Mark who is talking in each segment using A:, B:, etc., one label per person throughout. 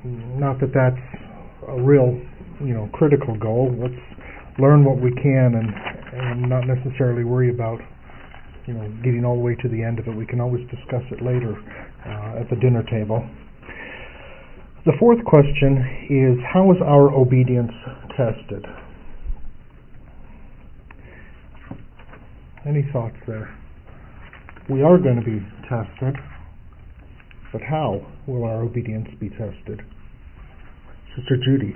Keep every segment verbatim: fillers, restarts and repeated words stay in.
A: not that that's a real, you know, critical goal. Let's learn what we can and, and not necessarily worry about, you know, getting all the way to the end of it. We can always discuss it later uh, at the dinner table. The fourth question is, how is our obedience tested? Any thoughts there? We are going to be tested, but how will our obedience be tested? Sister Judy.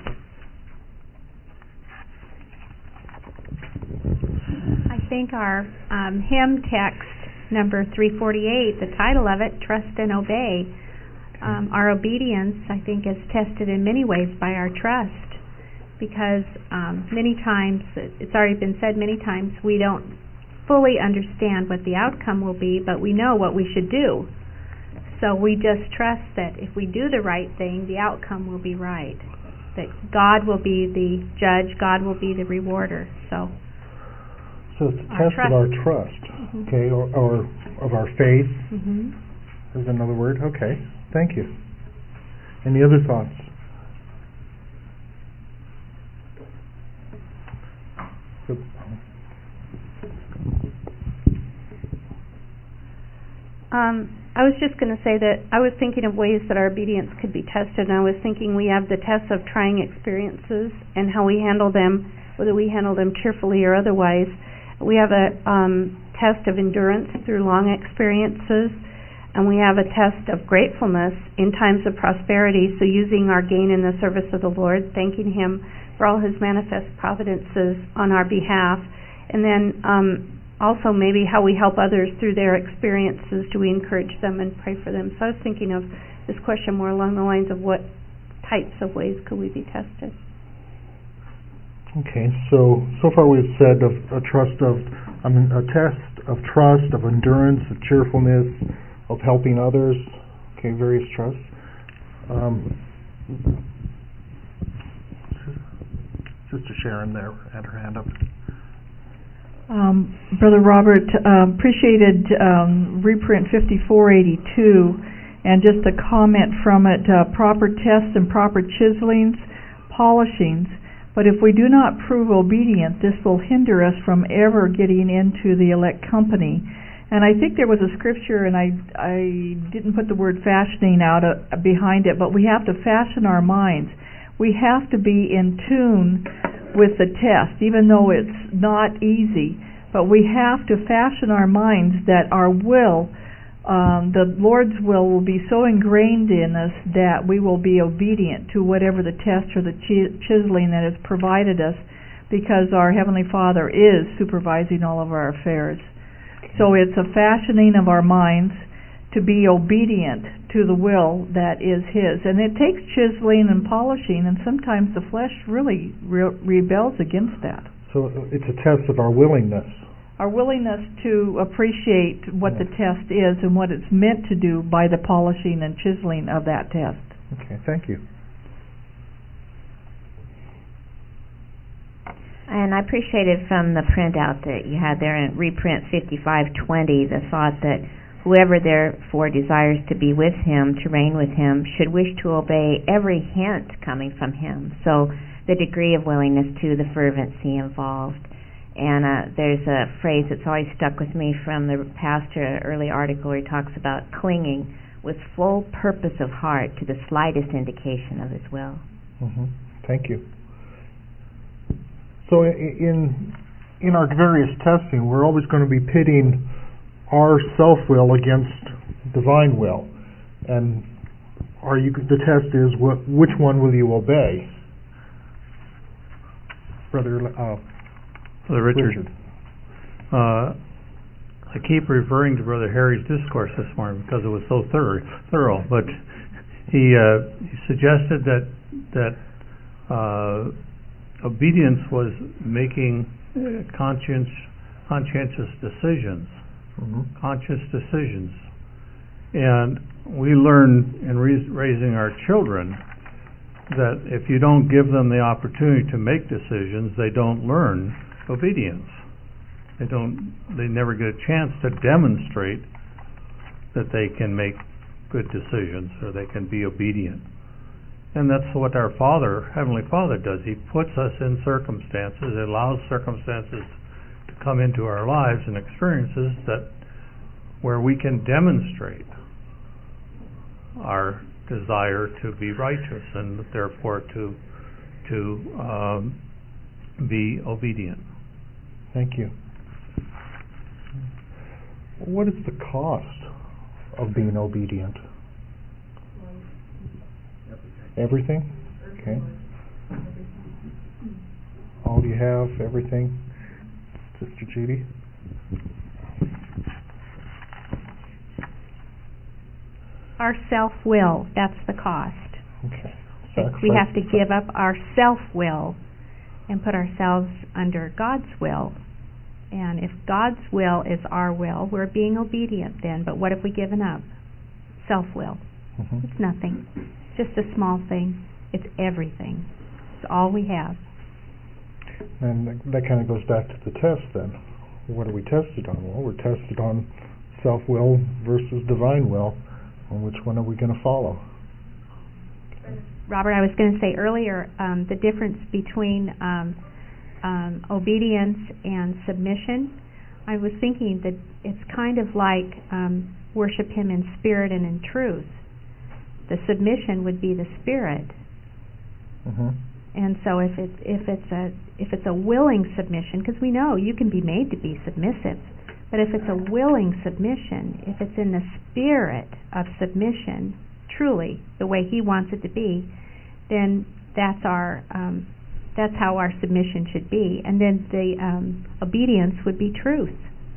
B: I think our um, hymn text, number three forty-eight, the title of it, Trust and Obey. Um, our obedience, I think, is tested in many ways by our trust, because um, many times, it's already been said many times, we don't fully understand what the outcome will be, but we know what we should do. So we just trust that if we do the right thing, the outcome will be right. That God will be the judge, God will be the rewarder. So,
A: so it's a test trust. of our trust, mm-hmm. okay, or, or of our faith. Mm-hmm. Is another word. Okay, thank you. Any other thoughts? Good.
C: Um, I was just going to say that I was thinking of ways that our obedience could be tested, and I was thinking we have the tests of trying experiences and how we handle them, whether we handle them cheerfully or otherwise. We have a um, test of endurance through long experiences, and we have a test of gratefulness in times of prosperity, so using our gain in the service of the Lord, thanking Him for all His manifest providences on our behalf, and then um, also maybe how we help others through their experiences. Do we encourage them and pray for them? So I was thinking of this question more along the lines of what types of ways could we be tested.
A: Okay, so so far we've said of a trust of, I mean, a test of trust, of endurance, of cheerfulness, of helping others. Okay, various trusts. Um, Sister Sharon there had her hand up.
D: Um, Brother Robert, um, appreciated um, reprint fifty-four eighty-two, and just a comment from it, uh, proper tests and proper chiselings, polishings, but if we do not prove obedient, this will hinder us from ever getting into the elect company. And I think there was a scripture, and I, I didn't put the word fashioning out uh, behind it, but we have to fashion our minds. We have to be in tune with the test, even though it's not easy, but we have to fashion our minds that our will, um, the Lord's will, will be so ingrained in us that we will be obedient to whatever the test or the ch- chiseling that is provided us, because our Heavenly Father is supervising all of our affairs. So it's a fashioning of our minds to be obedient to the will that is His. And it takes chiseling and polishing, and sometimes the flesh really re- rebels against that.
A: So it's a test of our willingness.
D: Our willingness to appreciate what yeah. the test is and what it's meant to do by the polishing and chiseling of that test.
A: Okay, thank you.
E: And I appreciated from the printout that you had there in reprint fifty-five twenty the thought that whoever therefore desires to be with Him, to reign with Him, should wish to obey every hint coming from Him. So the degree of willingness to the fervency involved. And uh, there's a phrase that's always stuck with me from the pastor, an early article where he talks about clinging with full purpose of heart to the slightest indication of His will.
A: Mm-hmm. Thank you. So in in our various testing, we're always going to be pitting our self-will against divine will, and are you? The test is what, which one will you obey, Brother uh,
F: Brother Richard?
A: Richard.
F: Uh, I keep referring to Brother Harry's discourse this morning because it was so thorough. Thorough, but he, uh, he suggested that that uh, obedience was making uh, conscience conscientious decisions. Mm-hmm. Conscious decisions. And we learn in re- raising our children that if you don't give them the opportunity to make decisions, they don't learn obedience. They don't. They never get a chance to demonstrate that they can make good decisions or they can be obedient. And that's what our Father, Heavenly Father, does. He puts us in circumstances, allows circumstances to come into our lives and experiences that where we can demonstrate our desire to be righteous and therefore to to um, be obedient.
A: Thank you. What is the cost of being obedient? Everything? Okay. All you have, everything? Sister Judy?
B: Our self-will, that's the cost.
A: Okay.
B: We have to give up our self-will and put ourselves under God's will. And if God's will is our will, we're being obedient then. But what have we given up? Self-will.
A: Mm-hmm.
B: It's nothing. Just a small thing. It's everything. It's all we have.
A: And that kind of goes back to the test then. What are we tested on? Well, we're tested on self-will versus divine will. On which one are we going to follow?
B: Robert, I was going to say earlier, um, the difference between um, um, obedience and submission. I was thinking that it's kind of like um, worship Him in spirit and in truth. The submission would be the spirit,
A: mm-hmm.
B: and so if it's if it's a if it's a willing submission, because we know you can be made to be submissive, but if it's a willing submission, if it's in the spirit of submission, truly the way He wants it to be, then that's our um, that's how our submission should be, and then the um, obedience would be truth.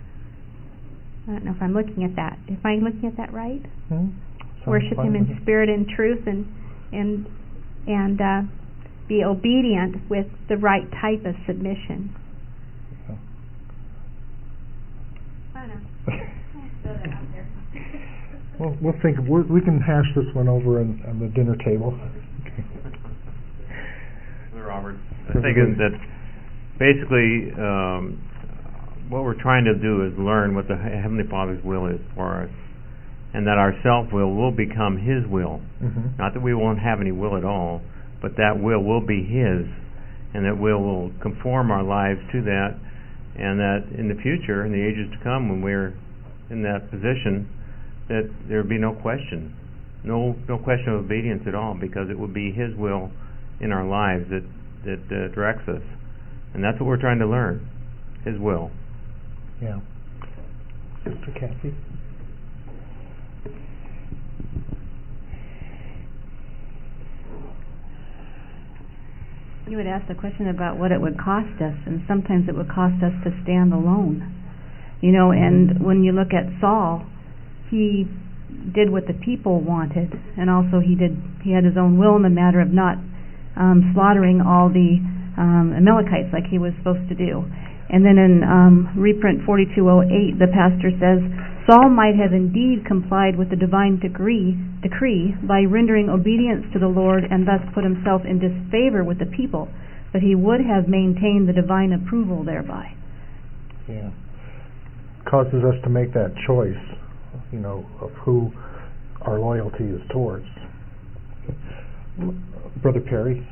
B: I don't know if I'm looking at that. Am I looking at that right?
A: Mm-hmm.
B: Worship Him in spirit and truth, and and and uh, be obedient with the right type of submission.
A: Yeah.
B: I don't know. Throw that out there.
A: Well, we'll think. We're, we can hash this one over on, on the dinner table. Okay.
G: Robert, I think that basically um, what we're trying to do is learn what the Heavenly Father's will is for us, and that our self-will will become His will.
A: Mm-hmm.
G: Not that we won't have any will at all, but that will will be His, and that will will conform our lives to that, and that in the future, in the ages to come, when we're in that position, that there would be no question, no no question of obedience at all, because it would be His will in our lives that that uh, directs us, and that's what we're trying to learn, His will.
A: Yeah. Sister Kathy.
H: You would ask the question about what it would cost us, and sometimes it would cost us to stand alone. You know, and when you look at Saul, he did what the people wanted, and also he did he had his own will in the matter of not um, slaughtering all the um, Amalekites like he was supposed to do. And then in um, reprint forty-two oh eight, the pastor says, Saul might have indeed complied with the divine decree, decree by rendering obedience to the Lord and thus put himself in disfavor with the people, but he would have maintained the divine approval thereby.
A: Yeah. Causes us to make that choice, you know, of who our loyalty is towards. Brother Perry.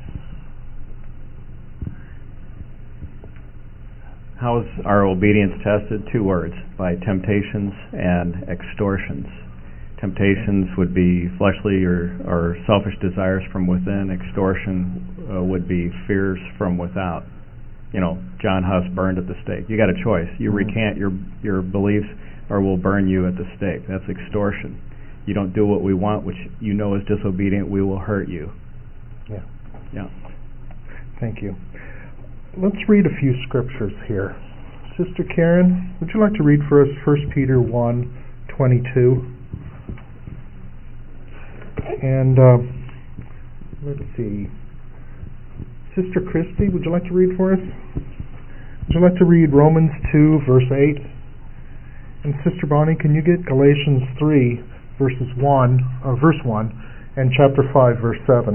I: How is our obedience tested? Two words, by temptations and extortions. Temptations would be fleshly or, or selfish desires from within. Extortion uh, would be fears from without. You know, John Huss burned at the stake. You got a choice. You
A: mm-hmm.
I: recant your your beliefs, or we'll burn you at the stake. That's extortion. You don't do what we want, which you know is disobedient, we will hurt you.
A: Yeah.
I: Yeah.
A: Thank you. Let's read a few scriptures here. Sister Karen, would you like to read for us First Peter one twenty-two? And uh, let's see. Sister Christy, would you like to read for us? Would you like to read Romans two, verse eight? And Sister Bonnie, can you get Galatians three, verses one, or verse one, and chapter five, verse seven?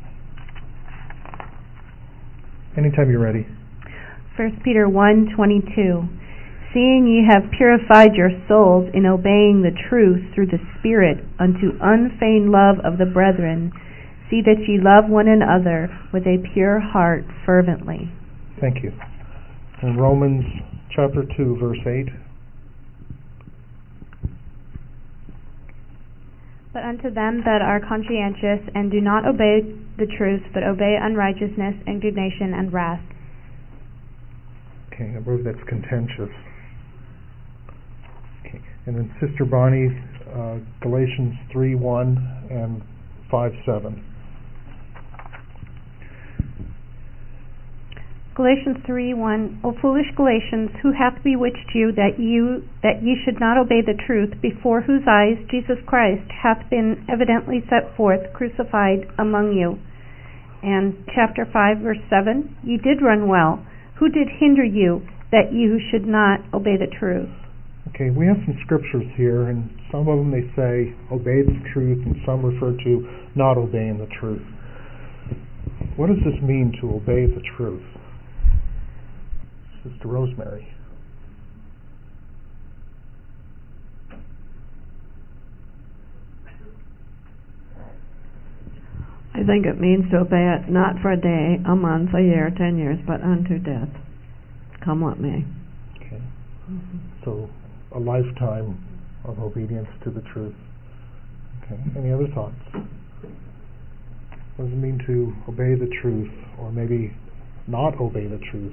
A: Anytime you're ready.
C: First Peter one twenty-two. Seeing ye have purified your souls in obeying the truth through the Spirit unto unfeigned love of the brethren, See that ye love one another with a pure heart fervently.
A: Thank you. In Romans chapter two, verse eight.
B: But unto them that are conscientious and do not obey the truth, but obey unrighteousness, indignation, and wrath.
A: Okay, I believe that's contentious. Okay, and then Sister Bonnie, uh, Galatians three one and five seven.
C: Galatians three one, O foolish Galatians, who hath bewitched you that you that ye should not obey the truth, before whose eyes Jesus Christ hath been evidently set forth, crucified among you? And chapter five, verse seven, ye did run well. Who did hinder you that you should not obey the truth?
A: Okay, we have some scriptures here, and some of them they say obey the truth, and some refer to not obeying the truth. What does this mean to obey the truth? Sister Rosemary.
J: I think it means to obey it not for a day, a month, a year, ten years, but unto death. Come what may.
A: Okay. Mm-hmm. So a lifetime of obedience to the truth. Okay. Any other thoughts? What does it mean to obey the truth, or maybe not obey the truth?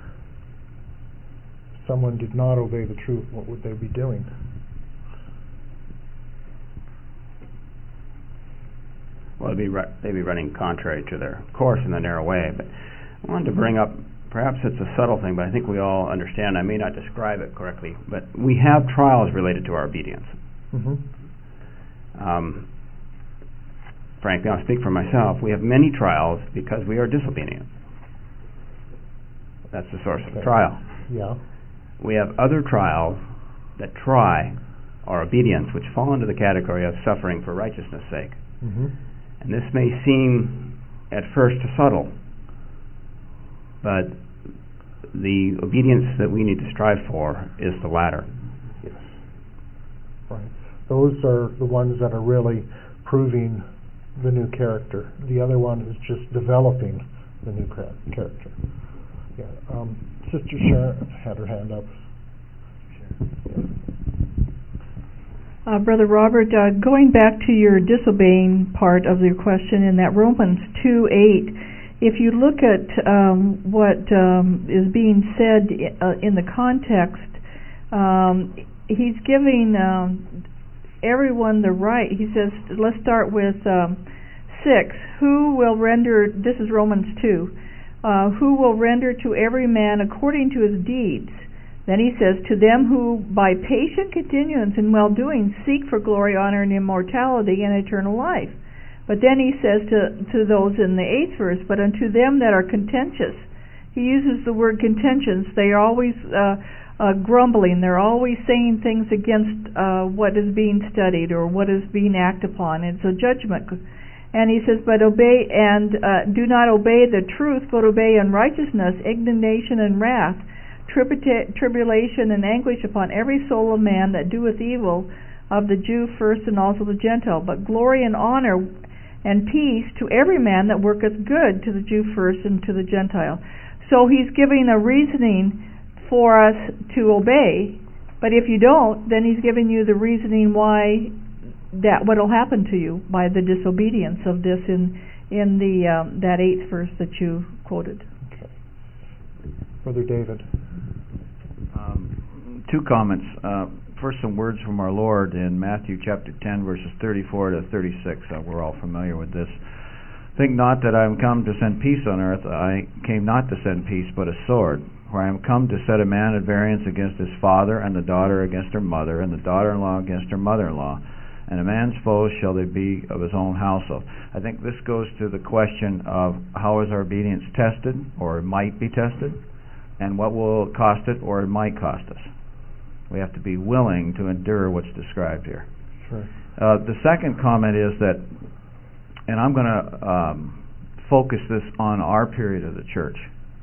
A: If someone did not obey the truth, what would they be doing?
K: Well, they'd be, ru- they'd be running contrary to their course in the narrow way. But I wanted to bring up, perhaps it's a subtle thing, but I think we all understand. I may not describe it correctly, but we have trials related to our obedience.
A: Mm-hmm.
K: Um, frankly, I'll speak for myself. We have many trials because we are disobedient. That's the source of the trial.
A: Yeah.
K: We have other trials that try our obedience, which fall into the category of suffering for righteousness' sake.
A: Mm-hmm.
K: And this may seem at first subtle, but the obedience that we need to strive for is the latter.
A: Yes. Right. Those are the ones that are really proving the new character. The other one is just developing the new character. Yeah. Um, Sister Sharon had her hand up.
D: Uh, Brother Robert, uh, going back to your disobeying part of your question in that Romans two eight, if you look at um, what um, is being said uh, in the context, um, he's giving um, everyone the right. He says, let's start with um, six. Who will render, this is Romans two, uh, who will render to every man according to his deeds? Then he says, to them who by patient continuance in well-doing seek for glory, honor, and immortality and eternal life. But then he says to, to those in the eighth verse, but unto them that are contentious. He uses the word contentious. They are always uh, uh, grumbling. They're always saying things against uh, what is being studied or what is being acted upon. It's a judgment. And he says, but obey, and uh, do not obey the truth, but obey unrighteousness, indignation, and wrath. Tribulation and anguish upon every soul of man that doeth evil, of the Jew first and also the Gentile, but glory and honor and peace to every man that worketh good, to the Jew first and to the Gentile. So he's giving a reasoning for us to obey, but if you don't, then he's giving you the reasoning why that what will happen to you by the disobedience of this in in the um, that eighth verse that you quoted.
A: Okay. Brother David.
I: Um, two comments. Uh, first, some words from our Lord in Matthew chapter ten, verses thirty-four to thirty-six. Uh, we're all familiar with this. Think not that I am come to send peace on earth. I came not to send peace, but a sword. For I am come to set a man at variance against his father, and the daughter against her mother, and the daughter-in-law against her mother-in-law. And a man's foes shall they be of his own household. I think this goes to the question of how is our obedience tested, or might be tested, and what will it cost it, or it might cost us. We have to be willing to endure what's described here.
A: Sure.
I: Uh, the second comment is that, and I'm going to um, focus this on our period of the church.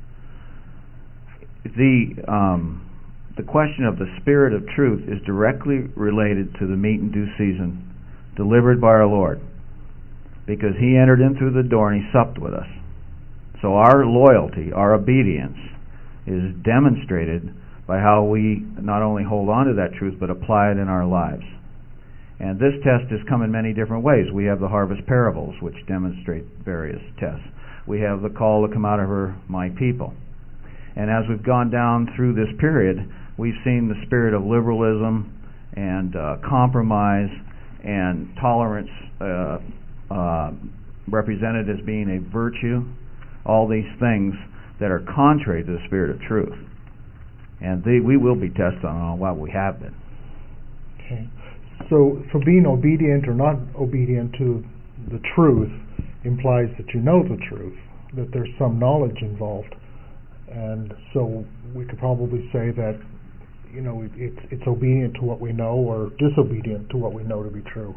I: The um, the question of the Spirit of truth is directly related to the meat and due season delivered by our Lord.
L: because he entered in through the door and he supped with us. So our loyalty, our obedience, is demonstrated by how we not only hold on to that truth, but apply it in our lives. And this test has come in many different ways. We have the harvest parables, which demonstrate various tests. We have the call to come out of her, my people. And as we've gone down through this period, we've seen the spirit of liberalism and uh, compromise and tolerance uh, uh, represented as being a virtue, all these things that are contrary to the spirit of truth. And they, we will be tested on what we have been.
A: Okay. So, so being obedient or not obedient to the truth implies that you know the truth, that there's some knowledge involved. And so we could probably say that, you know, it, it's, it's obedient to what we know or disobedient to what we know to be true.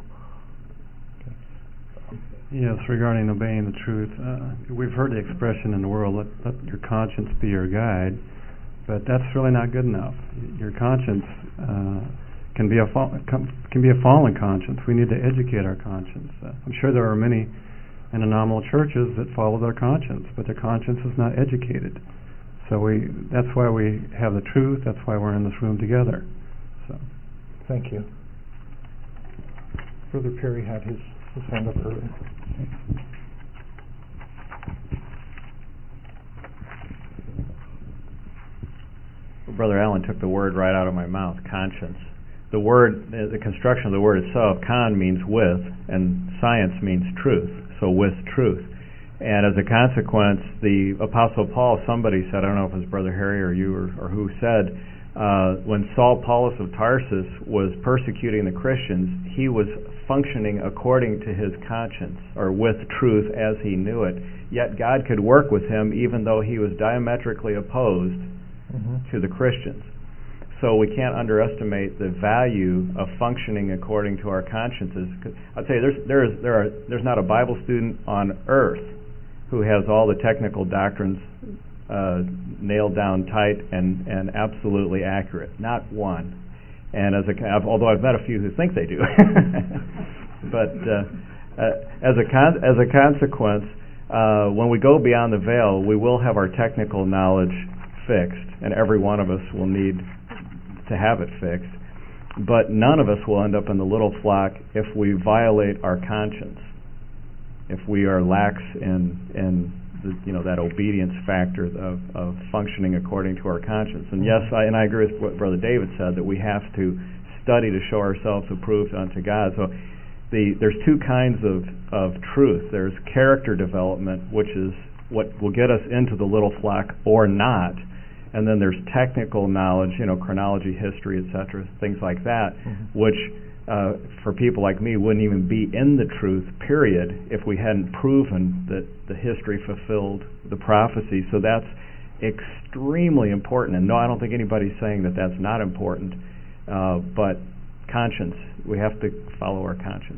M: Yes, regarding obeying the truth, uh, we've heard the expression in the world, let, let your conscience be your guide, but that's really not good enough. Your conscience uh, can be a fa- can be a fallen conscience. We need to educate our conscience. Uh, I'm sure there are many in anomalous churches that follow their conscience, but their conscience is not educated. So we that's why we have the truth. That's why we're in this room together. So,
A: thank you. Brother Perry had his, his hand up earlier.
I: Brother Allen took the word right out of my mouth, conscience. The word, the construction of the word itself, con means with, and science means truth, so with truth. And as a consequence, the Apostle Paul, somebody said, I don't know if it was Brother Harry or you or, or who said, uh, when Saul Paulus of Tarsus was persecuting the Christians, he was functioning according to his conscience, or with truth as he knew it. Yet God could work with him even though he was diametrically opposed mm-hmm. to the Christians. So we can't underestimate the value of functioning according to our consciences. I'd say there's there is there are there's not a Bible student on earth who has all the technical doctrines uh, nailed down tight and, and absolutely accurate. Not one. And as a I've, although I've met a few who think they do, but uh, uh, as a con- as a consequence, uh, when we go beyond the veil, we will have our technical knowledge fixed, and every one of us will need to have it fixed, but none of us will end up in the little flock if we violate our conscience, if we are lax in in the, you know, that obedience factor of, of functioning according to our conscience. And yes, I, and I agree with what Brother David said, that we have to study to show ourselves approved unto God. So the there's two kinds of, of truth. There's character development, which is what will get us into the little flock or not. And then there's technical knowledge, you know, chronology, history, et cetera, things like that, mm-hmm. which uh, for people like me wouldn't even be in the truth, period, if we hadn't proven that the history fulfilled the prophecy. So that's extremely important. And no, I don't think anybody's saying that that's not important, uh, but conscience, we have to follow our conscience.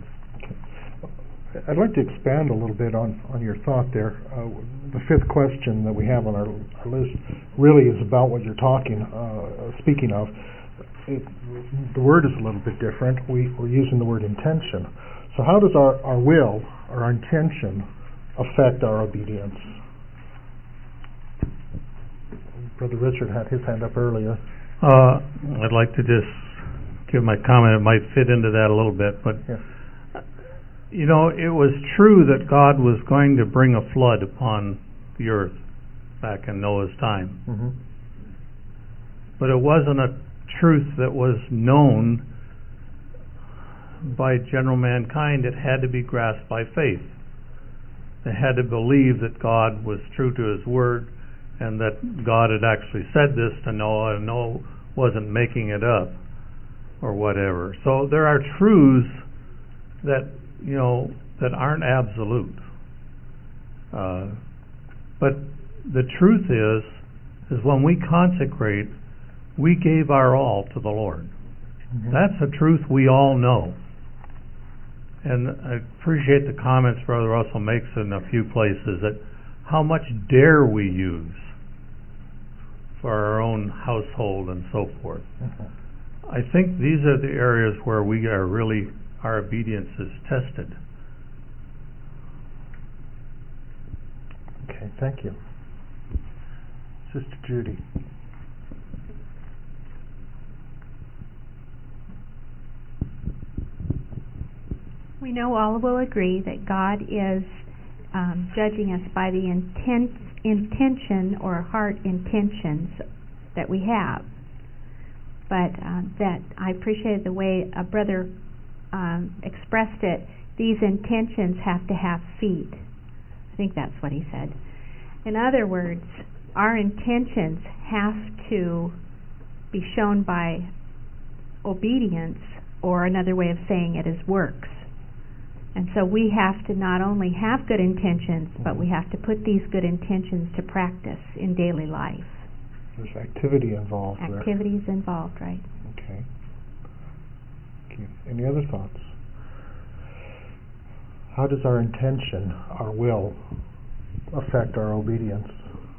A: I'd like to expand a little bit on, on your thought there. Uh, the fifth question that we have on our, our list really is about what you're talking, uh, speaking of. It, the word is a little bit different. We, we're using the word intention. So how does our, our will, our intention, affect our obedience? Brother Richard had his hand up earlier.
F: Uh, I'd like to just give my comment. It might fit into that a little bit, but
A: yeah.
F: You know, it was true that God was going to bring a flood upon the earth back in Noah's time.
A: Mm-hmm.
F: But it wasn't a truth that was known by general mankind. It had to be grasped by faith. They had to believe that God was true to His word and that God had actually said this to Noah and Noah wasn't making it up or whatever. So there are truths that you know, that aren't absolute. Uh, but the truth is, is when we consecrate, we gave our all to the Lord. Mm-hmm. That's a truth we all know. And I appreciate the comments Brother Russell makes in a few places that how much dare we use for our own household and so forth. Mm-hmm. I think these are the areas where we are really our obedience is tested.
A: thank you. Sister Judy.
B: We know all will agree that God is um, judging us by the intent, intention or heart intentions that we have. But uh, that I appreciated the way a brother um, expressed it. These intentions have to have feet. I think that's what he said. In other words, our intentions have to be shown by obedience, or another way of saying it is works. And so we have to not only have good intentions, but we have to put these good intentions to practice in daily life.
A: There's activity involved there.
B: Activities involved, right.
A: Okay. Thank you. Any other thoughts? How does our intention, our will, affect our obedience?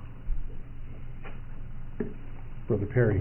A: Brother Perry.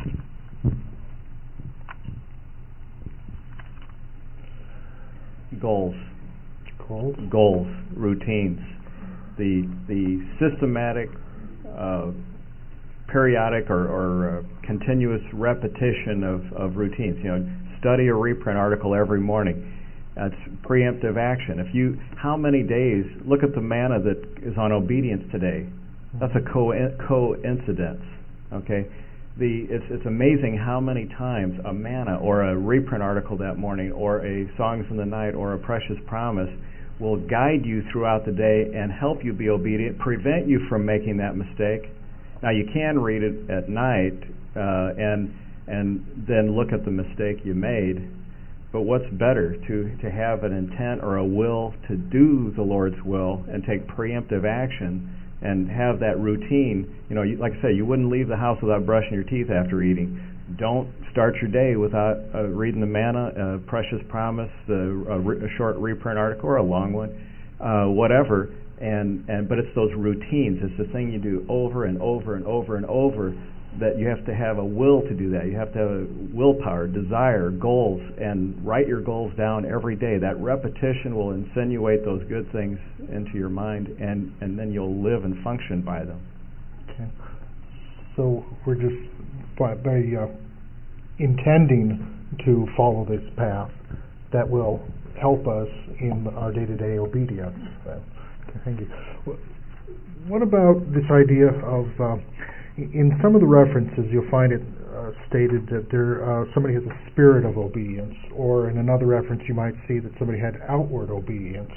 I: Goals.
A: Goals.
I: Goals, routines. The the systematic, uh, periodic or, or uh, continuous repetition of, of routines. You know, study a reprint article every morning. That's preemptive action. If you, how many days? Look at the manna that is on obedience today. That's a co coincidence. Okay. The, it's, it's amazing how many times a manna or a reprint article that morning or a Songs in the Night or a Precious Promise will guide you throughout the day and help you be obedient, prevent you from making that mistake. Now you can read it at night uh, and and then look at the mistake you made, but what's better to, to have an intent or a will to do the Lord's will and take preemptive action and have that routine. You know, you, like I say, you wouldn't leave the house without brushing your teeth after eating. Don't start your day without uh, reading the manna, uh, Precious Promise, the, a, re- a short reprint article or a long one, uh, whatever. And, and but it's those routines. It's the thing you do over and over and over and over that you have to have a will to do that. You have to have a willpower, desire, goals, and write your goals down every day. That repetition will insinuate those good things into your mind, and, and then you'll live and function by them.
A: Okay. So we're just by, by uh, intending to follow this path that will help us in our day-to-day obedience. Okay, thank you. What about this idea of uh, in some of the references, you'll find it uh, stated that there uh, somebody has a spirit of obedience, or in another reference you might see that somebody had outward obedience.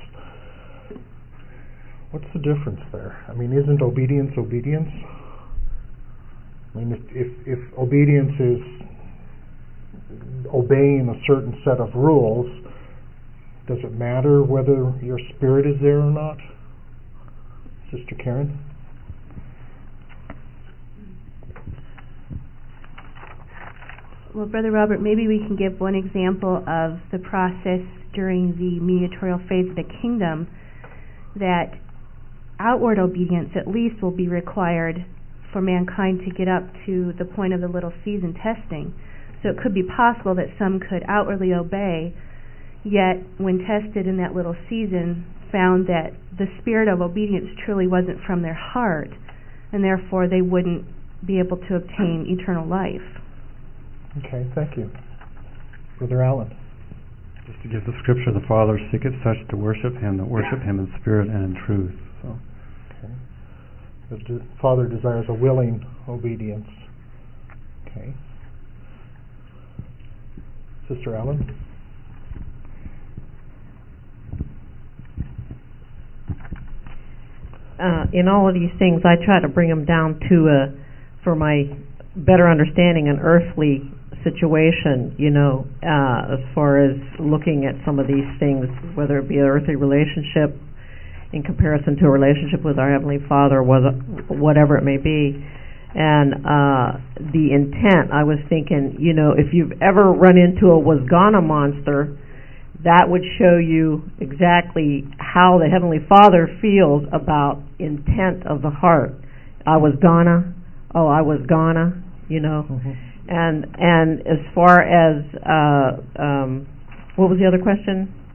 A: What's the difference there? I mean, isn't obedience obedience? I mean, if if, if obedience is obeying a certain set of rules, does it matter whether your spirit is there or not? Sister Karen?
N: Well, Brother Robert, maybe we can give one example of the process during the mediatorial phase of the kingdom, that outward obedience at least will be required for mankind to get up to the point of the little season testing. So it could be possible that some could outwardly obey, yet when tested in that little season found that the spirit of obedience truly wasn't from their heart, and therefore they wouldn't be able to obtain eternal life.
A: Okay, thank you. Brother Allen.
M: Just to give the scripture, the Father seeketh such to worship Him, that worship Him in spirit and in truth. So,
A: okay. The de- Father desires a willing obedience. Okay. Sister Allen.
O: Uh, in all of these things, I try to bring them down to, uh, for my better understanding, an earthly situation, you know, uh, as far as looking at some of these things, whether it be an earthly relationship in comparison to a relationship with our Heavenly Father, or whatever it may be. And uh, the intent, I was thinking, you know, if you've ever run into a Wasgana monster, that would show you exactly how the Heavenly Father feels about intent of the heart. I was gonna, oh, I was gonna, you know. Mm-hmm. And and as far as uh, um, what was the other question?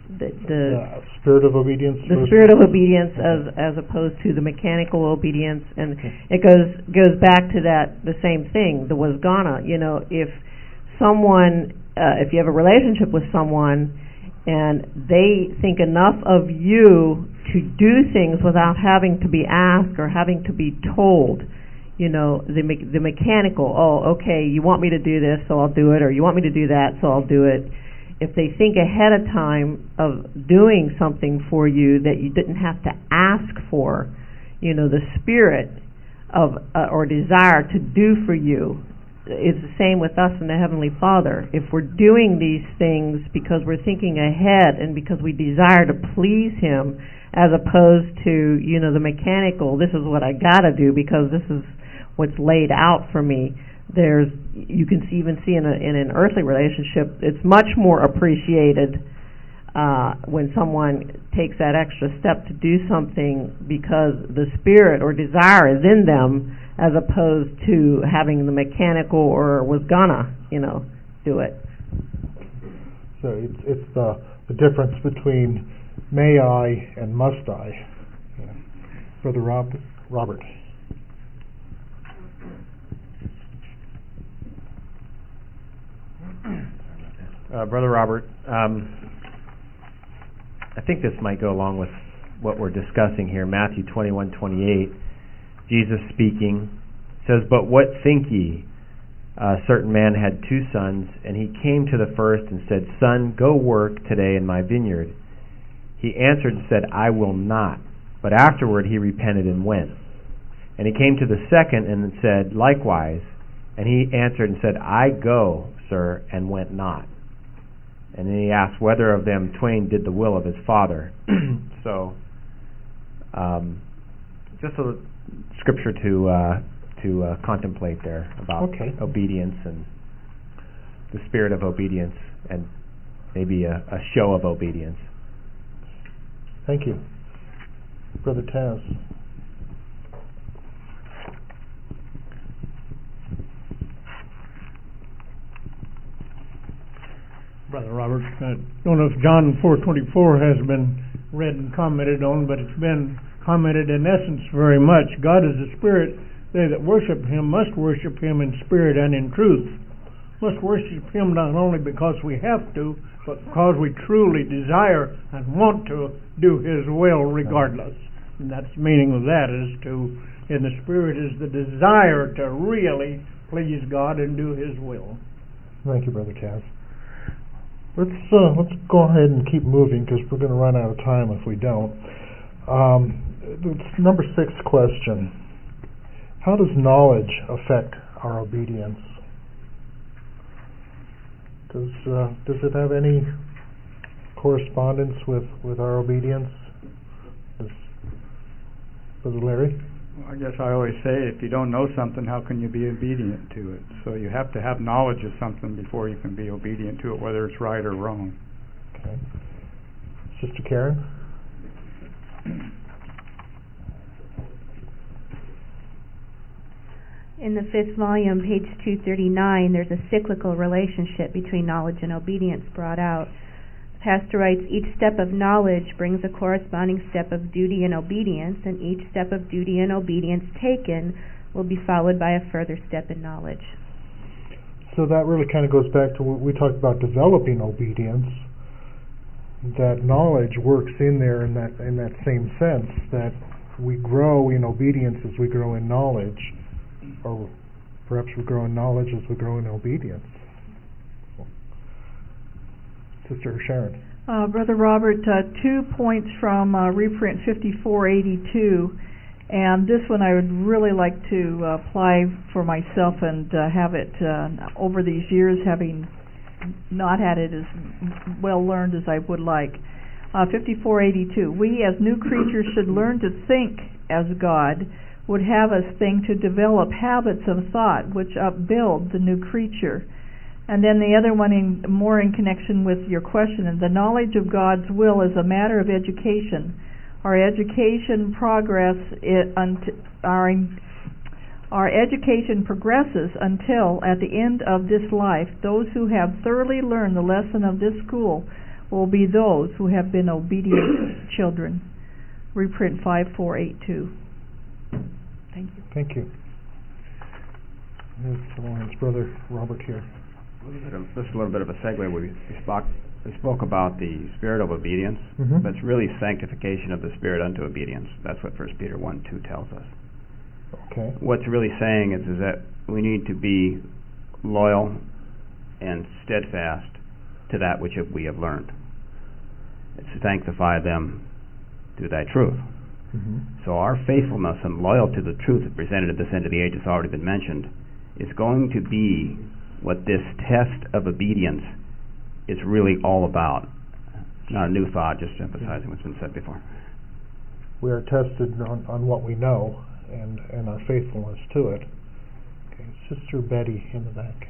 O: the, the
A: The spirit of obedience.
O: the
A: versus-
O: spirit of obedience as as opposed to the mechanical obedience, and it goes goes back to that the same thing, the wasgana. You know, if someone, uh, if you have a relationship with someone and they think enough of you to do things without having to be asked or having to be told, you know, the me- the mechanical, oh, okay, you want me to do this, so I'll do it, or you want me to do that, so I'll do it. If they think ahead of time of doing something for you that you didn't have to ask for, you know, the spirit of uh, or desire to do for you is the same with us and the Heavenly Father. If we're doing these things because we're thinking ahead and because we desire to please Him, as opposed to, you know, the mechanical, this is what I gotta do because this is what's laid out for me. There's, you can see, even see in, a, in an earthly relationship, it's much more appreciated uh, when someone takes that extra step to do something because the spirit or desire is in them, as opposed to having the mechanical or was gonna, you know, do it.
A: So it's it's the the difference between may I and must I. Yeah. Brother Rob, Robert.
P: Uh, Brother Robert, um, I think this might go along with what we're discussing here. Matthew twenty-one twenty-eight, Jesus speaking, says, "But what think ye? A certain man had two sons, and he came to the first and said, Son, go work today in my vineyard. He answered and said, I will not. But afterward he repented and went. And he came to the second and said, likewise. And he answered and said, I go, sir, and went not. And then he asked whether of them twain did the will of his father." So, um, just a scripture to uh, to uh, contemplate there about
A: okay.
P: obedience and the spirit of obedience, and maybe a, a show of obedience.
A: Thank you, Brother Taz.
Q: Brother Robert, I don't know if John four twenty-four has been read and commented on, but it's been commented in essence very much. God is a spirit. They that worship Him must worship Him in spirit and in truth. Must worship Him not only because we have to, but because we truly desire and want to do His will regardless. And that's the meaning of that, is to, in the spirit, is the desire to really please God and do His will.
A: Thank you, Brother Taz. Let's uh, let's go ahead and keep moving because we're going to run out of time if we don't. Um, it's number six question. How does knowledge affect our obedience? Does uh, does it have any correspondence with, with our obedience? Does, Brother Larry?
R: Well, I guess I always say, if you don't know something, how can you be obedient to it? So you have to have knowledge of something before you can be obedient to it, whether it's right or wrong.
A: Okay. Sister Karen?
N: In the fifth volume, page two thirty-nine, there's a cyclical relationship between knowledge and obedience brought out. The pastor writes, each step of knowledge brings a corresponding step of duty and obedience, and each step of duty and obedience taken will be followed by a further step in knowledge.
A: So that really kind of goes back to what we talked about, developing obedience. That knowledge works in there in that in that same sense, that we grow in obedience as we grow in knowledge. Or perhaps we grow in knowledge as we grow in obedience. Sister Sharon.
D: Uh, Brother Robert, uh, two points from uh, reprint fifty-four eighty-two, and this one I would really like to uh, apply for myself and uh, have it uh, over these years, having not had it as well learned as I would like. Uh, fifty-four eighty-two, we as new creatures should learn to think as God would have us think, to develop habits of thought which upbuild the new creature. And then the other one, in, more in connection with your question, and the knowledge of God's will is a matter of education. Our education progress, it, unt, our, our education progresses until, at the end of this life, those who have thoroughly learned the lesson of this school will be those who have been obedient children. Reprint five four eight two. Thank you.
A: Thank you. There's Lawrence, Brother Robert here.
K: A little bit of, this is a little bit of a segue. We, we, spoke, we spoke about the spirit of obedience,
A: mm-hmm.
K: but it's really sanctification of the spirit unto obedience. That's what First Peter one two tells us.
A: Okay.
K: What's really saying is, is that we need to be loyal and steadfast to that which we have learned. It's to sanctify them through thy truth.
A: Mm-hmm.
K: So our faithfulness and loyalty to the truth presented at this end of the age has already been mentioned, is going to be what this test of obedience is really all about. It's not a new thought, just emphasizing what's been said before.
A: We are tested on, on what we know and, and our faithfulness to it. Okay, Sister Betty in the back.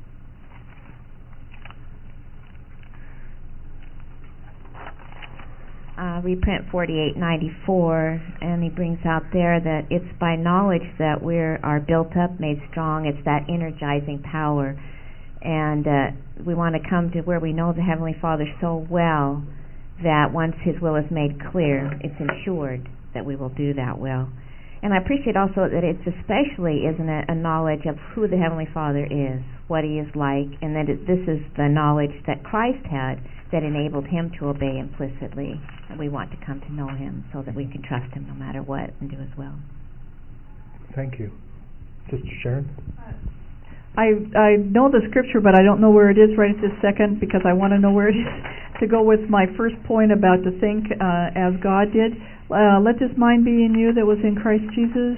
E: Uh, reprint forty-eight ninety-four, and he brings out there that it's by knowledge that we are built up, made strong. It's that energizing power, and uh, we want to come to where we know the Heavenly Father so well that once His will is made clear, it's ensured that we will do that will. And I appreciate also that it's especially, isn't it, a knowledge of who the Heavenly Father is, what He is like, and that it, this is the knowledge that Christ had that enabled Him to obey implicitly. And we want to come to know Him so that we can trust Him no matter what and do His will.
A: Thank you. Sister Sharon?
D: I I know the scripture, but I don't know where it is right at this second, because I want to know where it is to go with my first point about to think uh, as God did. Uh, let this mind be in you that was in Christ Jesus.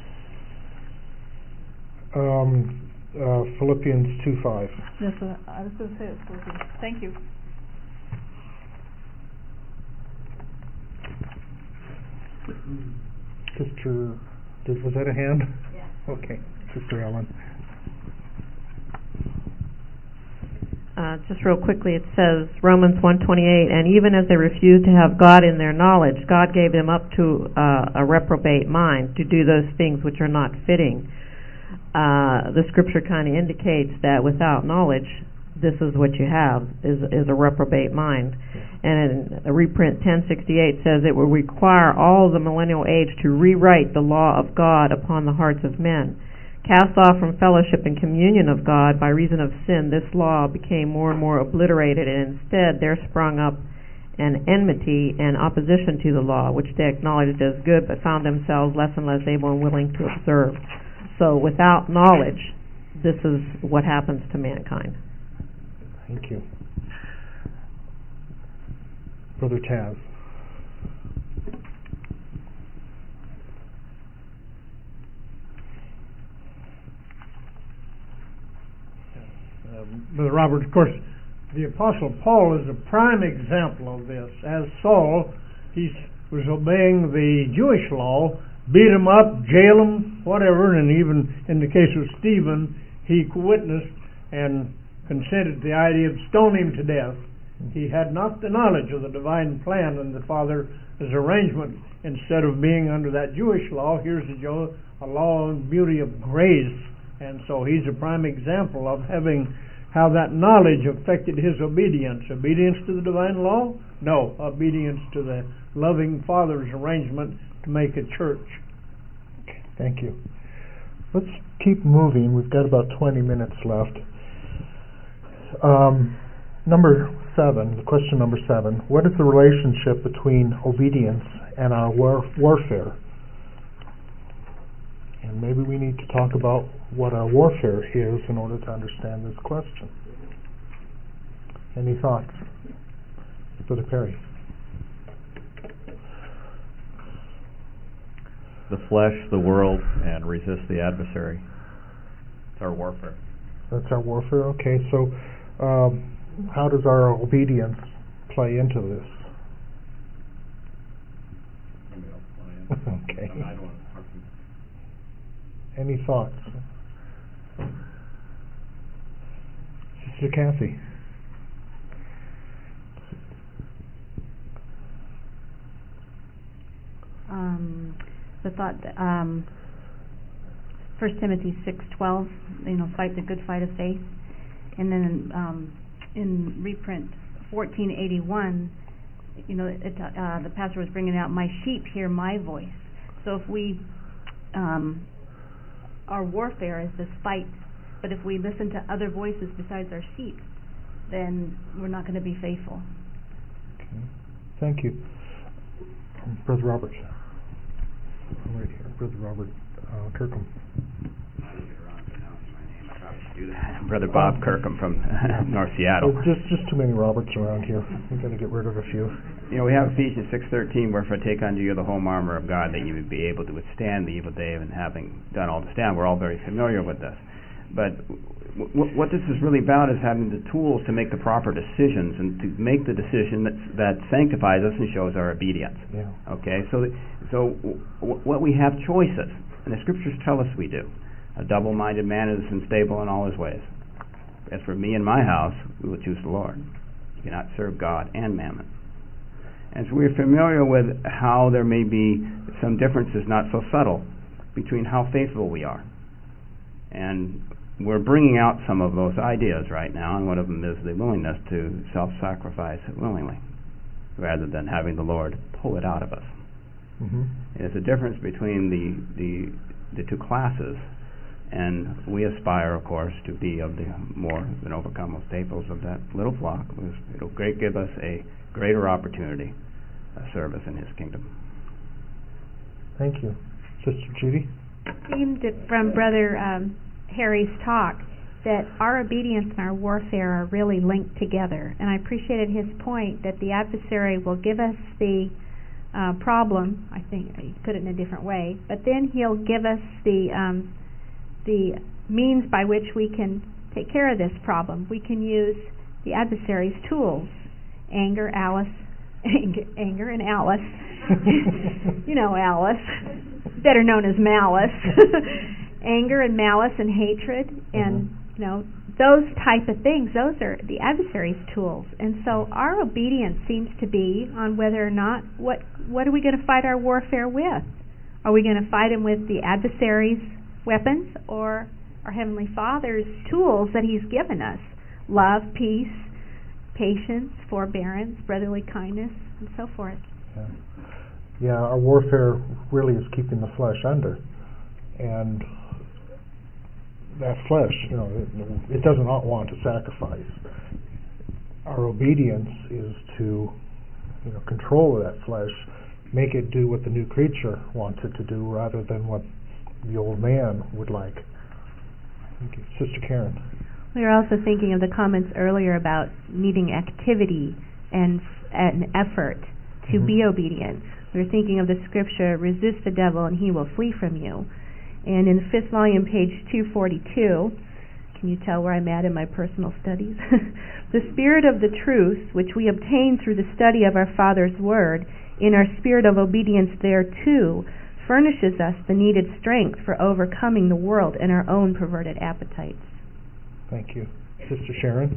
A: Um, uh, Philippians two five.
D: That's what I was going to say. It's Philippians. Thank you.
A: Sister, did, was that a hand?
O: Yeah.
A: Okay, Sister Ellen.
O: Uh, just real quickly, it says, Romans one twenty-eight, and even as they refused to have God in their knowledge, God gave them up to uh, a reprobate mind to do those things which are not fitting. Uh, the scripture kind of indicates that without knowledge, this is what you have, is is a reprobate mind. And in a reprint ten sixty-eight says it will require all the millennial age to rewrite the law of God upon the hearts of men. Cast off from fellowship and communion of God by reason of sin, this law became more and more obliterated, and instead there sprung up an enmity and opposition to the law, which they acknowledged as good, but found themselves less and less able and willing to observe. So without knowledge, this is what happens to mankind.
A: Thank you. Brother Taz.
Q: Uh, Brother Robert, of course, the Apostle Paul is a prime example of this. As Saul, he was obeying the Jewish law, beat him up, jail him, whatever, and even in the case of Stephen, he witnessed and consented to the idea of stoning him to death. He had not the knowledge of the divine plan and the Father's arrangement. Instead of being under that Jewish law, here's a, jo- a law and beauty of grace. And so he's a prime example of having how that knowledge affected his obedience. Obedience to the divine law? No. Obedience to the loving Father's arrangement to make a church.
A: Okay, thank you. Let's keep moving. We've got about twenty minutes left. Um, number seven, question number seven. What is the relationship between obedience and our war- warfare? And maybe we need to talk about what our warfare is in order to understand this question. Any thoughts? Brother Perry.
I: The flesh, the world, and resist the adversary. It's our warfare.
A: That's our warfare? Okay, so um, how does our obedience play into this? Okay. Any thoughts? Sister Kathy.
N: Um, the thought that um, First Timothy six twelve, you know, fight the good fight of faith, and then um, in reprint fourteen eighty-one, you know, it, uh, the pastor was bringing out, my sheep hear my voice. So if we, um, our warfare is this fight, but if we listen to other voices besides our sheep, then we're not going to be faithful.
A: Okay. Thank you. Um, Brother Robert. Right here, Brother Robert uh, Kirkham.
K: Brother Bob Kirkham from North Seattle.
A: Oh, just just too many Roberts around here. We've got to get rid of a few.
K: You know, we have Ephesians six thirteen, wherefore take unto you the whole armor of God, that you would be able to withstand the evil day, and having done all to stand. We're all very familiar with this. But w- w- what this is really about is having the tools to make the proper decisions, and to make the decision that that sanctifies us and shows our obedience.
A: Yeah.
K: Okay, so th- so w- what we have choices, and the scriptures tell us we do. A double-minded man is unstable in all his ways. As for me and my house, we will choose the Lord. You cannot serve God and mammon. And so we're familiar with how there may be some differences, not so subtle, between how faithful we are. And we're bringing out some of those ideas right now, and one of them is the willingness to self-sacrifice willingly, rather than having the Lord pull it out of us.
A: Mm-hmm.
K: There's a difference between the, the, the two classes. And we aspire, of course, to be of the more than overcome staples of that little flock. It'll great give us a greater opportunity, a service in His kingdom.
A: Thank you. Sister Judy?
B: It seemed from Brother um, Harry's talk that our obedience and our warfare are really linked together. And I appreciated his point that the adversary will give us the uh, problem, I think he put it in a different way, but then he'll give us the... Um, the means by which we can take care of this problem. We can use the adversary's tools, anger, Alice, anger, anger and Alice, you know Alice, better known as malice, anger and malice and hatred, and mm-hmm. you know those type of things. Those are the adversary's tools, and so our obedience seems to be on whether or not what what are we going to fight our warfare with? Are we going to fight him with the adversary's weapons, or our Heavenly Father's tools that He's given us? Love, peace, patience, forbearance, brotherly kindness, and so forth.
A: Yeah, yeah our warfare really is keeping the flesh under. And that flesh, you know, it, it does not want to sacrifice. Our obedience is to, you know, control that flesh, make it do what the new creature wants it to do, rather than what the old man would like. Thank you. Sister Karen.
N: We were also thinking of the comments earlier about needing activity and an effort to mm-hmm. be obedient. We were thinking of the scripture, resist the devil and he will flee from you. And in the fifth volume, page two forty-two, can you tell where I'm at in my personal studies? The spirit of the truth, which we obtain through the study of our Father's word, in our spirit of obedience thereto, furnishes us the needed strength for overcoming the world and our own perverted appetites.
A: Thank you. Sister Sharon?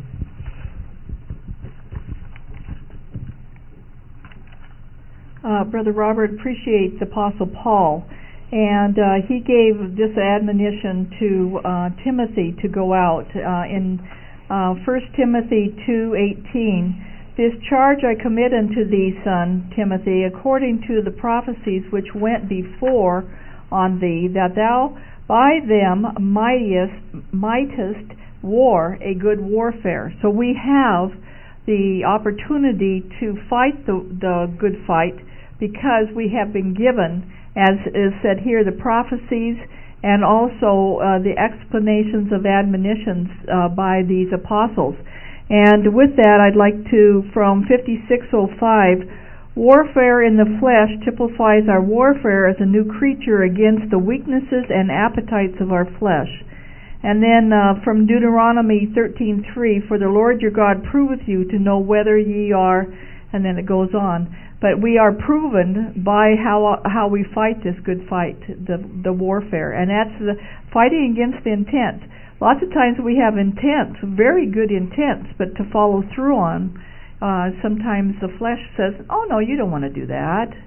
D: Uh, Brother Robert appreciates Apostle Paul, and uh, he gave this admonition to uh, Timothy to go out uh, in uh, First Timothy two eighteen. This charge I commit unto thee, son Timothy, according to the prophecies which went before on thee, that thou by them mightest, mightest war a good warfare. So we have the opportunity to fight the, the good fight, because we have been given, as is said here, the prophecies and also uh, the explanations of admonitions uh, by these apostles. And with that, I'd like to, from fifty-six oh five, warfare in the flesh typifies our warfare as a new creature against the weaknesses and appetites of our flesh. And then uh, from Deuteronomy thirteen three, for the Lord your God proveth you to know whether ye are, and then it goes on. But we are proven by how how we fight this good fight, the the warfare, and that's the fighting against the intent. Lots of times we have intents, very good intents, but to follow through on, uh, sometimes the flesh says, oh no, you don't want to do that.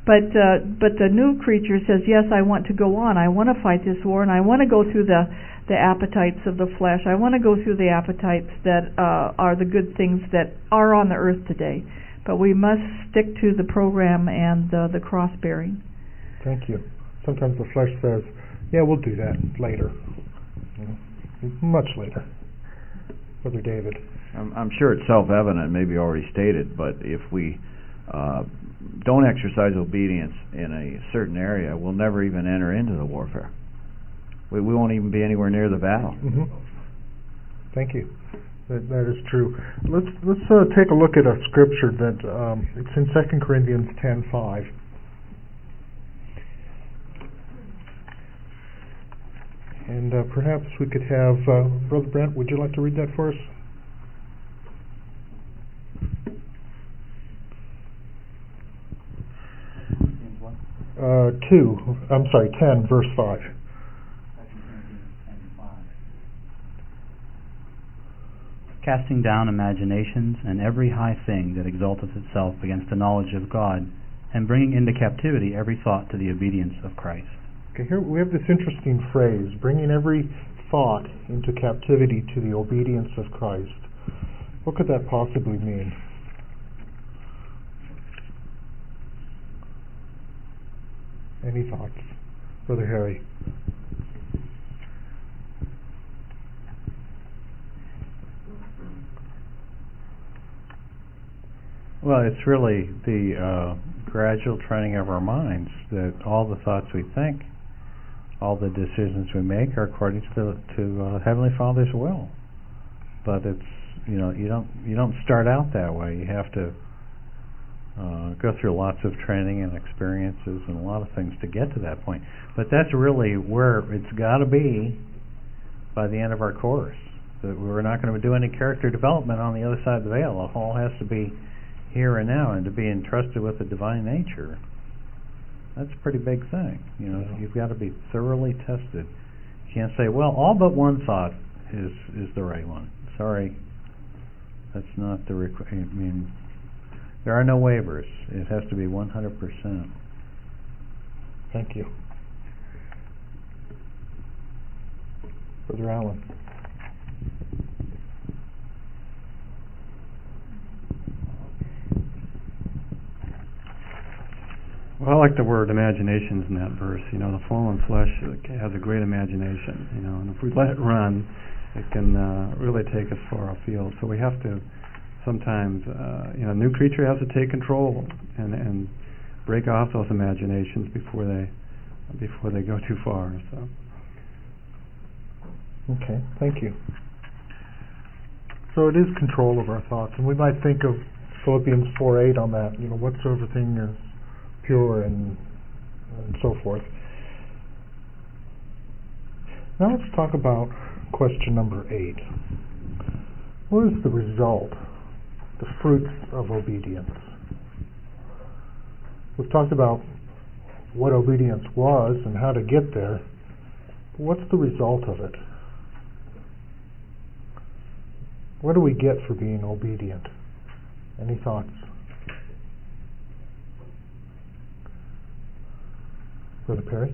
D: But uh, but the new creature says, yes, I want to go on. I want to fight this war, and I want to go through the the appetites of the flesh. I want to go through the appetites that uh, are the good things that are on the earth today. But we must stick to the program and uh, the cross bearing.
A: Thank you. Sometimes the flesh says, yeah, we'll do that later. You know, much later. Brother David.
L: I'm, I'm sure it's self-evident, maybe already stated, but if we uh, don't exercise obedience in a certain area, we'll never even enter into the warfare. We, we won't even be anywhere near the battle.
A: Mm-hmm. Thank you. That, that is true. Let's let's uh, take a look at a scripture that um, it's in Second Corinthians ten five. And uh, perhaps we could have uh, Brother Brent. Would you like to read that for us? Uh, two. I'm sorry, ten, verse five.
S: Casting down imaginations and every high thing that exalteth itself against the knowledge of God, and bringing into captivity every thought to the obedience of Christ.
A: Okay, here we have this interesting phrase, bringing every thought into captivity to the obedience of Christ. What could that possibly mean? Any thoughts? Brother Harry.
F: Well, it's really the uh, gradual training of our minds that all the thoughts we think, all the decisions we make are according to to uh, Heavenly Father's will. But it's you know you don't you don't start out that way. You have to uh, go through lots of training and experiences and a lot of things to get to that point. But that's really where it's got to be by the end of our course. That we're not going to do any character development on the other side of the veil. It all has to be here and now, and to be entrusted with the divine nature. That's a pretty big thing. You know, yeah. You've got to be thoroughly tested. You can't say, well, all but one thought is is the right one. Sorry, that's not the requ- I mean, there are no waivers. It has to be one hundred percent.
A: Thank you. Brother Allen.
M: Well, I like the word imaginations in that verse. You know, the fallen flesh has a great imagination, you know, and if we let it run, it can uh, really take us far afield. So we have to sometimes, uh, you know, a new creature has to take control and and break off those imaginations before they before they go too far. So.
A: Okay, thank you. So it is control of our thoughts, and we might think of Philippians four eight on that. You know, whatsoever thing is pure and, and so forth. Now let's talk about question number eight. What is the result, the fruits of obedience? We've talked about what obedience was and how to get there. What's the result of it? What do we get for being obedient? Any thoughts? Brother Perry?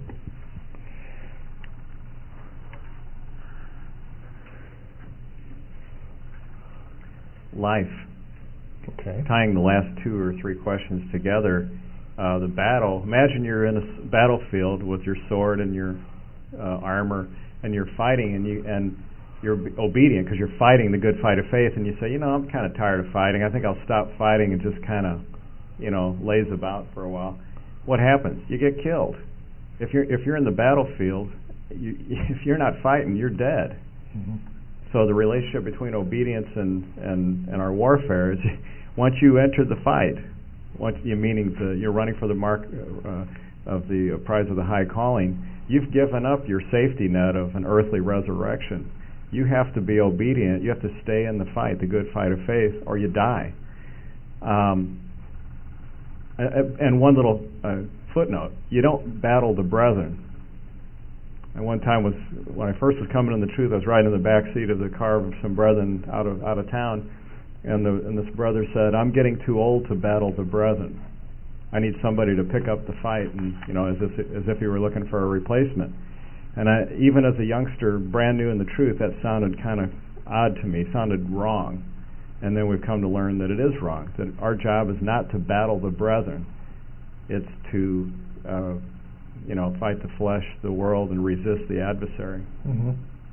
I: Life.
A: Okay.
I: Tying the last two or three questions together, uh, the battle, imagine you're in a s- battlefield with your sword and your uh, armor, and you're fighting, and you and you're obedient because you're fighting the good fight of faith, and you say, you know, I'm kind of tired of fighting. I think I'll stop fighting and just kind of, you know, laze about for a while. What happens? You get killed. If you're if you're in the battlefield, you, if you're not fighting, you're dead.
A: Mm-hmm.
I: So the relationship between obedience and, and, and our warfare is, once you enter the fight, once you meaning the, you're running for the mark uh, of the prize of the high calling, you've given up your safety net of an earthly resurrection. You have to be obedient. You have to stay in the fight, the good fight of faith, or you die. Um, and one little uh, footnote: you don't battle the brethren. And one time was when I first was coming in the truth, I was riding in the back seat of the car of some brethren out of out of town, and the and this brother said, "I'm getting too old to battle the brethren." I need somebody to pick up the fight, and you know, as if as if you were looking for a replacement. And I, even as a youngster, brand new in the truth, that sounded kind of odd to me, sounded wrong. And then we've come to learn that it is wrong, that our job is not to battle the brethren. It's to, uh, you know, fight the flesh, the world, and resist the adversary.
A: Mm-hmm.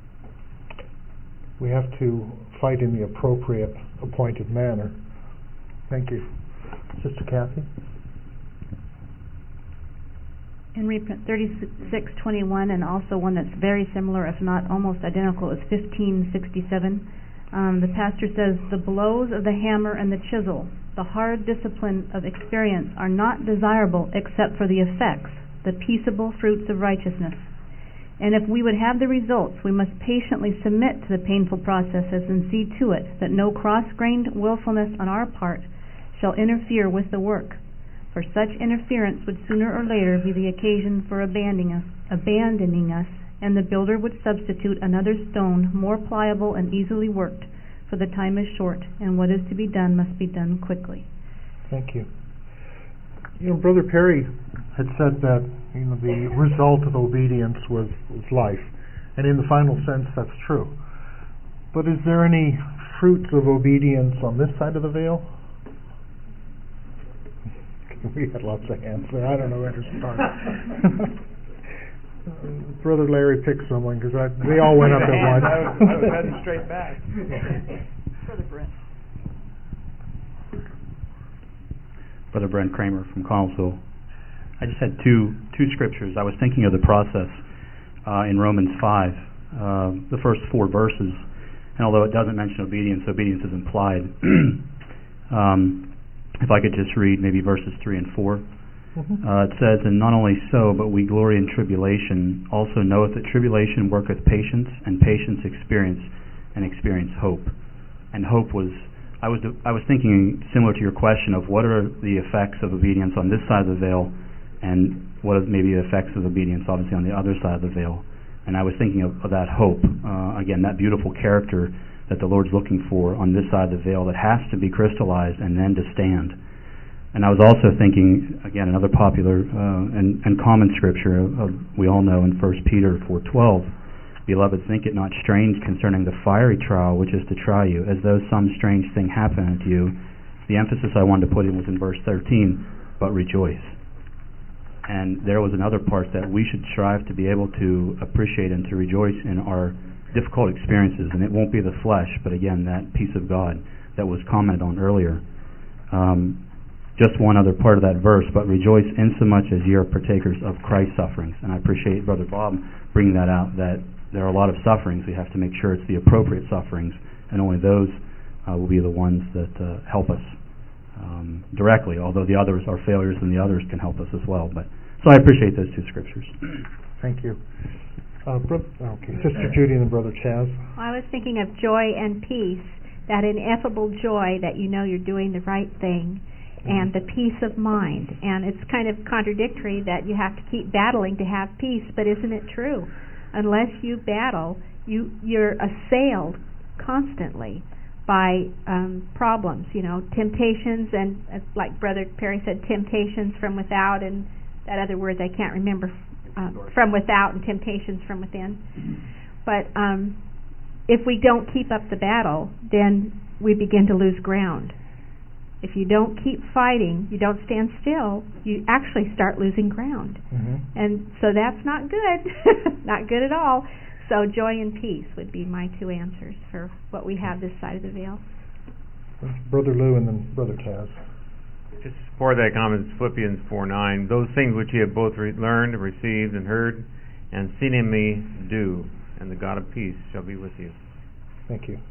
A: We have to fight in the appropriate, appointed manner. Thank you. Sister Kathy?
H: In reprint thirty-six twenty-one, and also one that's very similar, if not almost identical, is fifteen sixty-seven. Um, the pastor says, the blows of the hammer and the chisel, the hard discipline of experience are not desirable except for the effects, the peaceable fruits of righteousness. And if we would have the results, we must patiently submit to the painful processes and see to it that no cross-grained willfulness on our part shall interfere with the work. For such interference would sooner or later be the occasion for abandoning us, abandoning us, and the builder would substitute another stone more pliable and easily worked, for the time is short, and what is to be done must be done quickly.
A: Thank you. You know, Brother Perry had said that, you know, the result of obedience was, was life, and in the final sense, that's true. But is there any fruits of obedience on this side of the veil? We had lots of hands there. I don't know where to start. Brother Larry picked someone because they all went up at once.
R: I was, I was heading straight back.
C: Brother Brent.
S: Brother Brent Kramer from Connellsville. I just had two two scriptures. I was thinking of the process uh, in Romans five, uh, the first four verses, and although it doesn't mention obedience, obedience is implied. um, if I could just read maybe verses three and four. Mm-hmm. Uh, it says, and not only so, but we glory in tribulation, also knoweth that tribulation worketh patience, and patience experience, and experience hope. And hope was, I was I was thinking similar to your question of what are the effects of obedience on this side of the veil, and what are maybe the effects of obedience obviously on the other side of the veil. And I was thinking of, of that hope, uh, again, that beautiful character that the Lord's looking for on this side of the veil that has to be crystallized and then to stand. And I was also thinking, again, another popular uh, and, and common scripture of, of, we all know in First Peter four twelve, beloved, think it not strange concerning the fiery trial which is to try you, as though some strange thing happened unto you. The emphasis I wanted to put in was in verse thirteen, but rejoice. And there was another part that we should strive to be able to appreciate and to rejoice in our difficult experiences. And it won't be the flesh, but again, that peace of God that was commented on earlier. Um, Just one other part of that verse, but rejoice insomuch as ye are partakers of Christ's sufferings. And I appreciate Brother Bob bringing that out, that there are a lot of sufferings. We have to make sure it's the appropriate sufferings, and only those uh, will be the ones that uh, help us um, directly, although the others are failures and the others can help us as well. But so I appreciate those two scriptures.
A: Thank you. Uh, bro- okay, Sister Judy and then Brother Chaz.
B: I was thinking of joy and peace, that ineffable joy that you know you're doing the right thing, and the peace of mind. And it's kind of contradictory that you have to keep battling to have peace, but isn't it true? Unless you battle, you, you're assailed constantly by um, problems, you know, temptations, and uh, like Brother Perry said, temptations from without, and that other word I can't remember, uh, from without and temptations from within. But um, if we don't keep up the battle, then we begin to lose ground. If you don't keep fighting, you don't stand still, you actually start losing ground.
A: Mm-hmm.
B: And so that's not good, not good at all. So joy and peace would be my two answers for what we have this side of the veil.
A: Brother Lou and then Brother Taz.
G: Just support that comment, Philippians four nine. Those things which ye have both re- learned, received, and heard, and seen in me, do, and the God of peace shall be with you.
A: Thank you.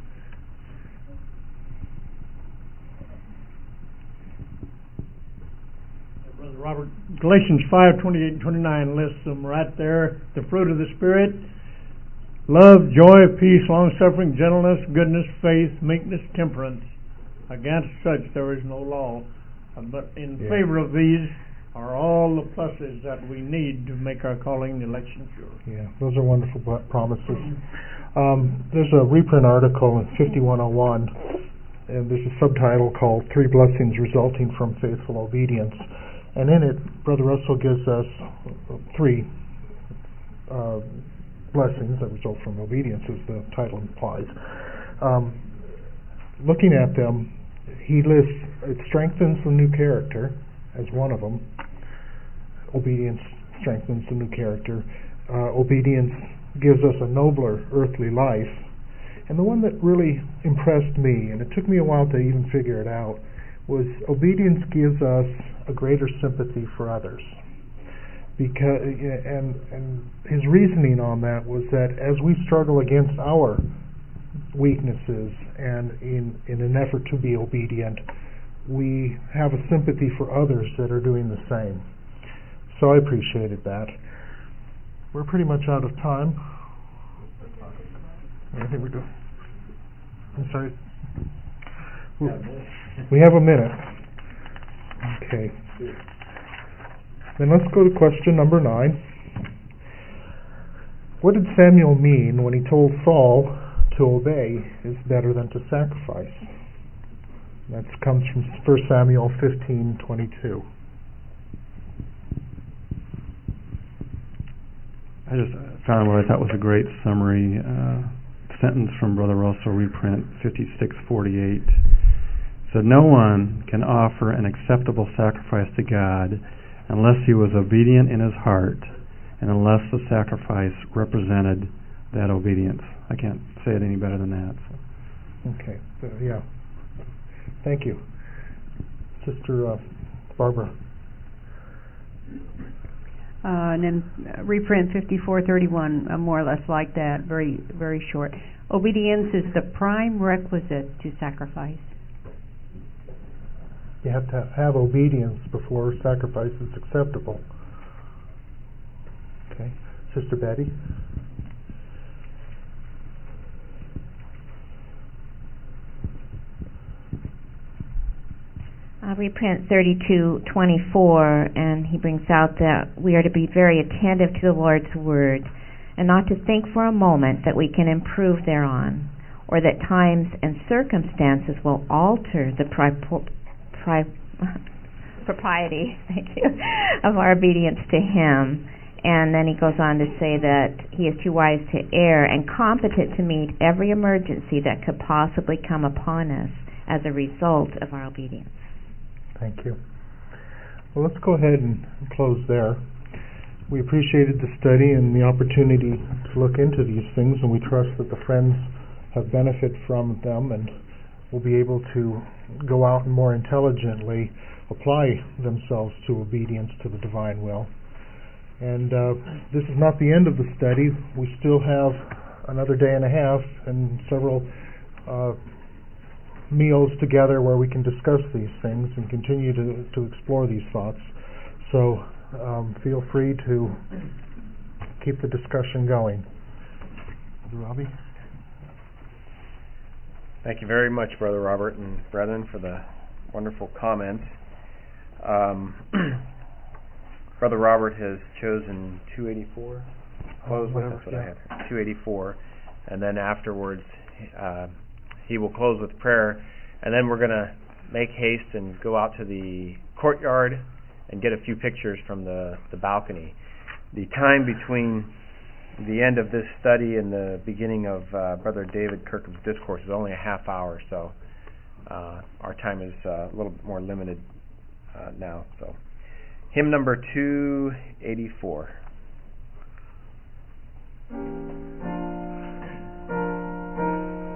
Q: Brother Robert, Galatians five twenty-eight and twenty-nine lists them right there. The fruit of the Spirit: love, joy, peace, long-suffering, gentleness, goodness, faith, meekness, temperance. Against such there is no law. Uh, but in yeah. favor of these are all the pluses that we need to make our calling and election sure.
A: Yeah, those are wonderful promises. Um, there's a reprint article in fifty-one oh one, and there's a subtitle called Three Blessings Resulting from Faithful Obedience. And in it, Brother Russell gives us three uh, blessings that result from obedience, as the title implies. Um, looking at them, he lists, it strengthens the new character as one of them. Obedience strengthens the new character. Uh, obedience gives us a nobler earthly life. And the one that really impressed me, and it took me a while to even figure it out, was obedience gives us a greater sympathy for others. Because and and his reasoning on that was that as we struggle against our weaknesses and in, in an effort to be obedient, we have a sympathy for others that are doing the same. So I appreciated that. We're pretty much out of time. I think we do. I'm sorry. We have a minute. Okay. Then let's go to question number nine. What did Samuel mean when he told Saul to obey is better than to sacrifice? That comes from First Samuel fifteen twenty-two.
M: I just found what I thought was a great summary uh, sentence from Brother Russell, reprint fifty-six forty-eight. Said, no one can offer an acceptable sacrifice to God unless he was obedient in his heart and unless the sacrifice represented that obedience. I can't say it any better than that. So.
A: Okay, so, yeah. Thank you. Sister uh, Barbara.
H: Uh, and then uh, reprint fifty-four thirty-one, uh, more or less like that, very, very short. Obedience is the prime requisite to sacrifice.
A: You have to have obedience before sacrifice is acceptable. Okay. Sister Betty?
E: Uh, reprint thirty-two twenty-four, and he brings out that we are to be very attentive to the Lord's word and not to think for a moment that we can improve thereon, or that times and circumstances will alter the pri- pri- propriety thank you, of our obedience to him. And then he goes on to say that he is too wise to err and competent to meet every emergency that could possibly come upon us as a result of our obedience.
A: Thank you. Well, let's go ahead and close there. We appreciated the study and the opportunity to look into these things, and we trust that the friends have benefit from them and will be able to go out and more intelligently apply themselves to obedience to the divine will. And uh, this is not the end of the study. We still have another day and a half and several uh, meals together where we can discuss these things and continue to, to explore these thoughts. So um, feel free to keep the discussion going. Robbie?
P: Thank you very much, Brother Robert and brethren, for the wonderful comments. Um, Brother Robert has chosen two eighty-four. Close with, that's what I had. two eighty-four. And then afterwards, uh, he will close with prayer, and then we're going to make haste and go out to the courtyard and get a few pictures from the, the balcony. The time between the end of this study and the beginning of uh, Brother David Kirkham's discourse is only a half hour, so uh, our time is uh, a little bit more limited uh, now. So, hymn number two eighty-four.